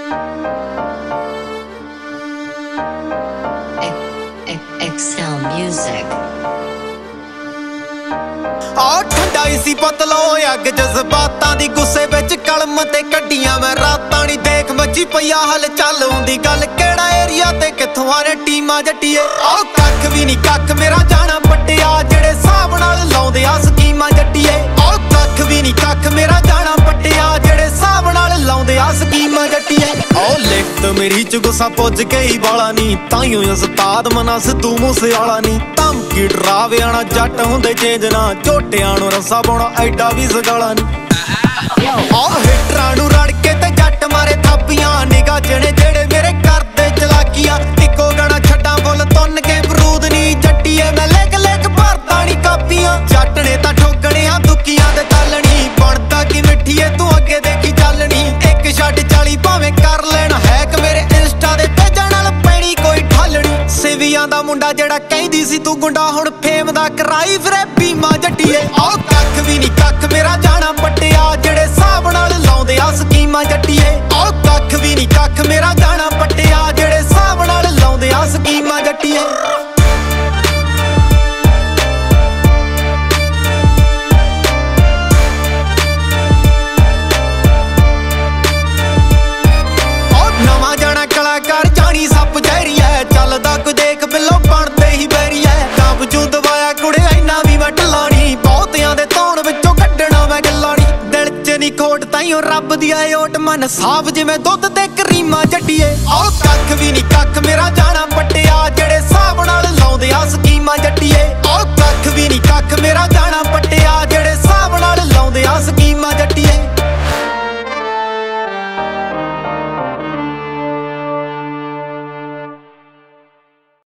Excel Music। ਆ ਠੰਡਾ ਸੀ ਪਤਲੋ ਅੱਗ ਜਜ਼ਬਾਤਾਂ ਦੀ ਗੁੱਸੇ ਵਿੱਚ ਕਲਮ ਤੇ ਕੱਢੀਆਂ ਮੈਂ ਰਾਤਾਂ ਨੀ ਦੇਖ ਮੱਜੀ ਪਈਆ ਹਲ ਚੱਲ ਹੁੰਦੀ ਗੱਲ ਕਿਹੜਾ ਏਰੀਆ ਤੇ ਕਿੱਥੋਂ ਆ ਨੇ ਟੀਮਾਂ ਜੱਟੀਏ। ਆ ਕੱਖ ਵੀ ਨੀ ਕੱਖ ਮੇਰਾ ਜਾਣਾ ਪੱਟਿਆ ਜਿਹੜੇ ਹਿਸਾਬ ਨਾਲ ਲਾਉਂਦੇ ਆ ਸਕੀਮਾਂ ਜੱਟੀਏ। ਆ ਕੱਖ ਵੀ ਨੀ ਕੱਖ ਮੇਰਾ ਜਾਣਾ ਪੱਟਿਆ ਜਿਹੜੇ ਹਿਸਾਬ ਨਾਲ ਲਾਉਂਦੇ ਆ ਸਕੀਮਾਂ ਜੱਟੀਏ। ਆ ਲਿਖਤ ਮੇਰੀ ਚ ਗੁੱਸਾ ਪੁੱਜ ਕੇ ਹੀ ਵਾਲਾ ਨੀ ਤਾਈਓ ਉਸਤਾਦ ਮਨਾ ਸਿੱਧੂ ਮੂਸੇਵਾਲਾ ਨੀ ਧਮਕੀ ਡਰਾਵੇ ਆਣਾ ਜੱਟ ਹੁੰਦੇ ਚੇਂਜ ਨਾ ਝੋਟਿਆਂ ਨੂੰ ਰੱਸਾ ਪਾਉਣਾ ਐਡਾ ਵੀ ਸਗਾਲਾ ਨੀ। ਆ ਹਿਟਰਾਂ ਨੂੰ ਰੜ ਕੇ ਤੇ ਜੱਟ ਮਾਰੇ ਥਾਪੀਆਂ ਨਿਗਾਹ ਜਿਹੜੇ ਮੇਰੇ ਕਰਦੇ ਚਲਾਕੀਆਂ ਇੱਕੋ ਗਾਣਾ ਛੱਡਾਂ ਫੁੱਲ ਤੁੰਨ ਕੇ ਬਰੂਦ ਨੀ ਜੱਟੀਏ ਮੈਂ ਲਿਖ ਭਰਦਾ ਨੀ ਕਾਪੀਆਂ ਜੱਟ ਨੇ ਤਾਂ ਠੋਕਣਿਆ ਦੁੱਕੀਆਂ ਤੇ ਚੱਲਣੀ ਬਣਦਾ ਕੀ ਮਿੱਠੀਏ ਤੂੰ ਅੱਗੇ ਦੇਖੀ ਚੱਲਣੀ ਇੱਕ ਛੱਡ 40 ਭਾਵੇਂ ਕਰ ਲੈਣ ਹੈਕ ਮੇਰੇ ਇੰਸਟਾ ਦੇ ਪੇਜਾਂ ਨਾਲ ਪੈਣੀ ਕੋਈ ਠਾਲਣੀ ਸਿਵੀਆਂ ਦਾ ਮੁੰਡਾ ਜਿਹੜਾ ਕਹਿੰਦੀ ਸੀ ਤੂੰ ਗੁੰਡਾ ਹੁਣ ਫੇਮ ਦਾ ਕਰਾਈ ਫਿਰੇ ਬੀਮਾ ਜੱਟੀਏ। ਆਹ ਕੱਖ ਵੀ ਨੀ ਕੱਖ ਮੇਰਾ ਜਾਣਾ ਪੱਟਿਆ ਜਿਹੜੇ ਹਿਸਾਬ ਨਾਲ ਲਾਉਂਦੇ ਆ ਸਕੀਮਾਂ ਜੱਟੀਏ। ਆਹ ਕੱਖ ਵੀ ਨੀ ਕੱਖ ਮੇਰਾ ਜਾਣਾ ਪੱਟਿਆ ਜਿਹੜੇ ਹਿਸਾਬ ਨਾਲ ਲਾਉਂਦੇ ਆ ਸਕੀਮਾਂ ਜੱਟੀਏ। ਨਵਾਂ ਜਾਣਾ ਕਲਾਕਾਰ ਜਾਣੀ ਸੱਪ ਜ਼ਹਿਰੀ ਐ ਚੱਲਦਾ ਕੋਈ ਦੇਖ ਬਿੱਲੋ ਬਣਦੇ ਹੀ ਬੈਰੀ ਐ ਕਾਬਜੂ ਦਵਾਇਆ ਕੁੜੇ ਇੰਨਾ ਵੀ ਮੈਂ ਢਲਾਣੀ ਬਹੁਤਿਆਂ ਦੇ ਧੌਣ ਵਿੱਚੋਂ ਕੱਢਣਾ ਮੈਂ ਗੱਲਾਂ ਨੀ ਦਿਲ ਚ ਨੀ ਖੋਟ ਤਾਈਓ ਰੱਬ ਦੀ ਆਏ ਓਟ ਮਨ ਸਾਫ ਜਿਵੇਂ ਦੁੱਧ ਤੇ ਕਰੀਮਾਂ ਜੱਟੀਏ। ਆਹ ਕੱਖ ਵੀ ਨੀ ਕੱਖ ਮੇਰਾ ਜਾਣਾ ਪੱਟਿਆ ਜਿਹੜੇ ਹਿਸਾਬ ਨਾਲ ਲਾਉਂਦੇ ਆ ਸਕੀਮਾਂ ਜੱਟੀਏ। ਆਹ ਕੱਖ ਵੀ ਨੀ ਕੱਖ ਮੇਰਾ ਜਾਣਾ ਪੱਟਿਆ ਜਿਹੜੇ